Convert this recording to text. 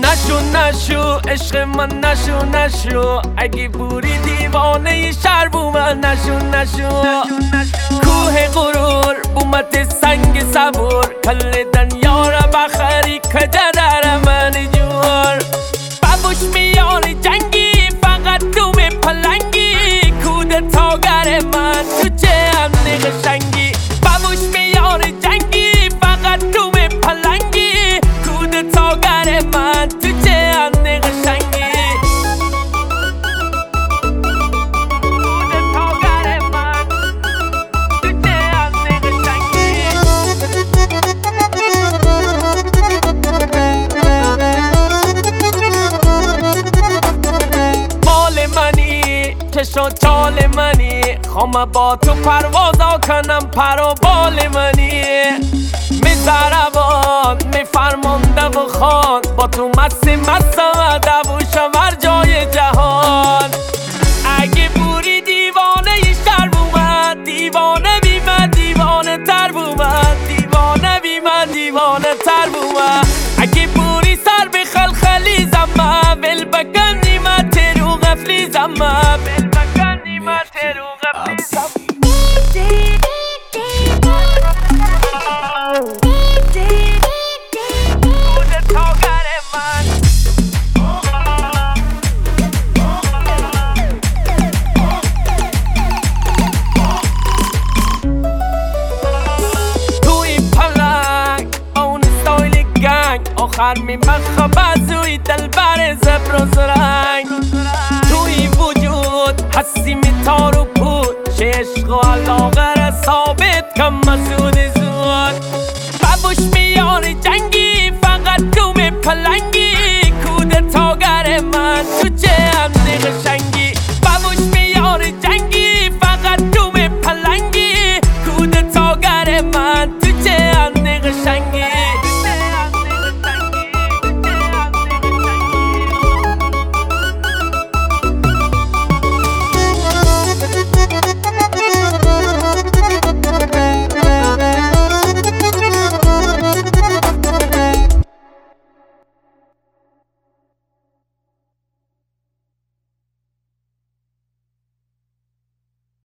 نشو عشق من نشو اگه بوری دیوانه شهر بو من نشو کوه غرور بومت سنگ صبور کل دنیا را بخری کجا در من جور بابوش میار جنگی فقط تو به پلنگی کودتاگر من تو چه امنی قشنگی بابوش میار جنگی فقط تو به پلنگی کودتاگر من تو چه امنی قشنگی کودتاگر من تو چه امنی قشنگی مال منی کش و چال منی خوام با تو پروازا کنم پر و بال منی میزربان میفرمانده و خان با تو مستم دووشم هر جای جهان اگه بوری دیوانه شهر بومد دیوانه بی من دیوانه تر بومد دیوانه بی من دیوانه تر بومد اگه بوری سر به خلخلی زمه ول بکن نیمت رو غفلی زمه ول بکن نیمت رو غفلی زمه آخر میمخم بازوی دلبر زبر و زرنگ توی وجود حسی میتار و پود چه عشق و علاقه را ثابت کم مسعود زود بابوش میار جنگی فقط تو به پلنگی